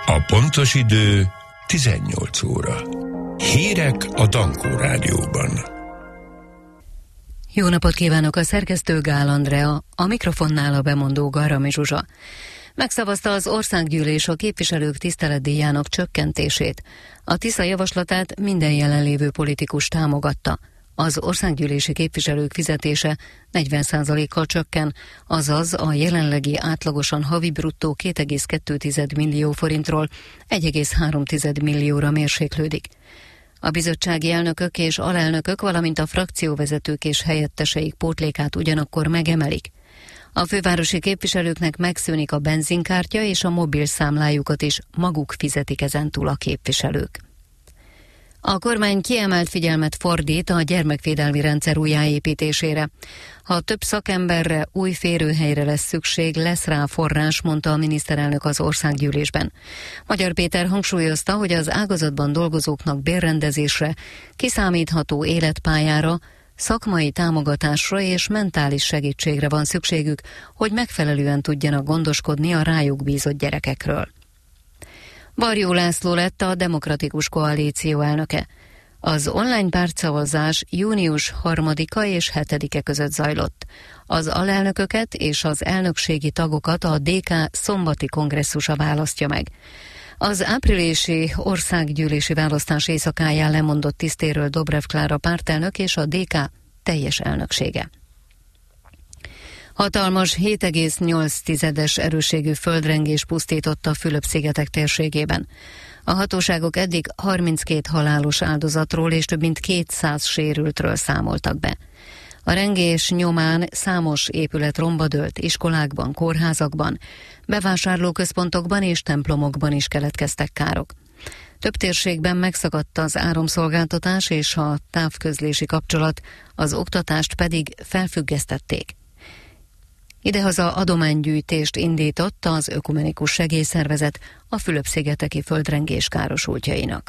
A pontos idő 18 óra. Hírek a Dankó Rádióban. Jó napot kívánok, a szerkesztő Gál Andrea, a mikrofonnál a bemondó Garami Zsuzsa. Megszavazta az országgyűlés a képviselők tiszteletdíjának csökkentését. A Tisza javaslatát minden jelenlévő politikus támogatta. Az országgyűlési képviselők fizetése 40%-kal csökken, azaz a jelenlegi átlagosan havi bruttó 2,2 millió forintról 1,3 millióra mérséklődik. A bizottsági elnökök és alelnökök, valamint a frakcióvezetők és helyetteseik pótlékát ugyanakkor megemelik. A fővárosi képviselőknek megszűnik a benzinkártya, és a mobilszámlájukat is maguk fizetik ezentúl a képviselők. A kormány kiemelt figyelmet fordít a gyermekvédelmi rendszer újjáépítésére. Ha több szakemberre, új férőhelyre lesz szükség, lesz rá forrás, mondta a miniszterelnök az országgyűlésben. Magyar Péter hangsúlyozta, hogy az ágazatban dolgozóknak bérrendezésre, kiszámítható életpályára, szakmai támogatásra és mentális segítségre van szükségük, hogy megfelelően tudjanak gondoskodni a rájuk bízott gyerekekről. Varjú László lett a Demokratikus Koalíció elnöke. Az online pártszavazás június 3-a és 7-e között zajlott. Az alelnököket és az elnökségi tagokat a DK szombati kongresszusa választja meg. Az áprilisi országgyűlési választás éjszakáján lemondott tisztéről Dobrev Klára pártelnök és a DK teljes elnöksége. Hatalmas 7,8-es erősségű földrengés pusztította a Fülöp-szigetek térségében. A hatóságok eddig 32 halálos áldozatról és több mint 200 sérültről számoltak be. A rengés nyomán számos épület romba dőlt, iskolákban, kórházakban, bevásárlóközpontokban és templomokban is keletkeztek károk. Több térségben megszakadt az áramszolgáltatás és a távközlési kapcsolat, az oktatást pedig felfüggesztették. Idehaza adománygyűjtést indított az Ökumenikus Segélyszervezet a Fülöp-szigeteki földrengés károsultjainak.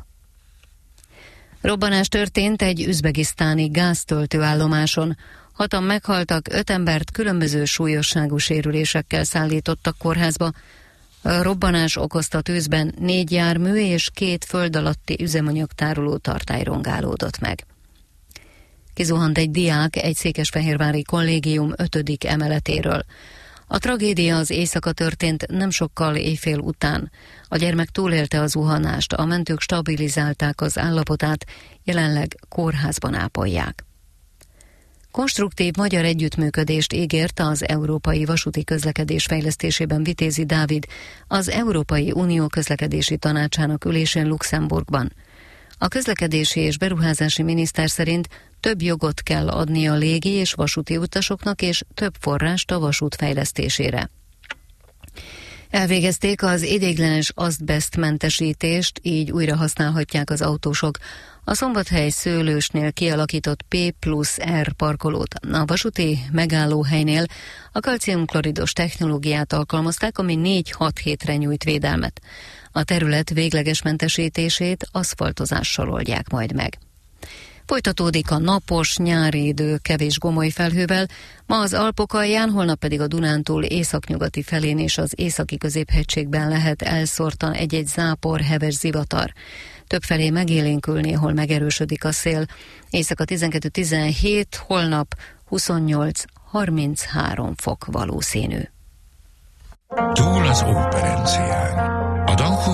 Robbanás történt egy üzbegisztáni gáztöltőállomáson. 6-an meghaltak, 5 embert különböző súlyosságú sérülésekkel szállítottak kórházba. A robbanás okozta tűzben 4 jármű és 2 föld alatti üzemanyagtároló tartály rongálódott meg. Kizuhant egy diák egy székesfehérvári kollégium 5. emeletéről. A tragédia az éjszaka történt nem sokkal éjfél után. A gyermek túlélte a zuhanást, a mentők stabilizálták az állapotát, jelenleg kórházban ápolják. Konstruktív magyar együttműködést ígért az Európai Vasúti Közlekedés fejlesztésében Vitézi Dávid az Európai Unió Közlekedési Tanácsának ülésén Luxemburgban. A közlekedési és beruházási miniszter szerint több jogot kell adni a légi és vasúti utasoknak, és több forrást a vasút fejlesztésére. Elvégezték az ideiglenes azbesztmentesítést, így újra használhatják az autósok a Szombathely Szőlősnél kialakított P+R parkolót. A vasúti megállóhelynél a kalciumkloridos technológiát alkalmazták, ami 4-6 hétre nyújt védelmet. A terület végleges mentesítését aszfaltozással oldják majd meg. Folytatódik a napos, nyári idő kevés gomoly felhővel, ma az Alpok alján, holnap pedig a Dunántúl északnyugati felén és az északi középhegységben lehet elszórtan egy-egy zápor, heves zivatar. Többfelé megélénkül, néhol megerősödik a szél. Éjszaka 12-17, holnap 28-33 fok valószínű. Túl az óperencián. A Dankó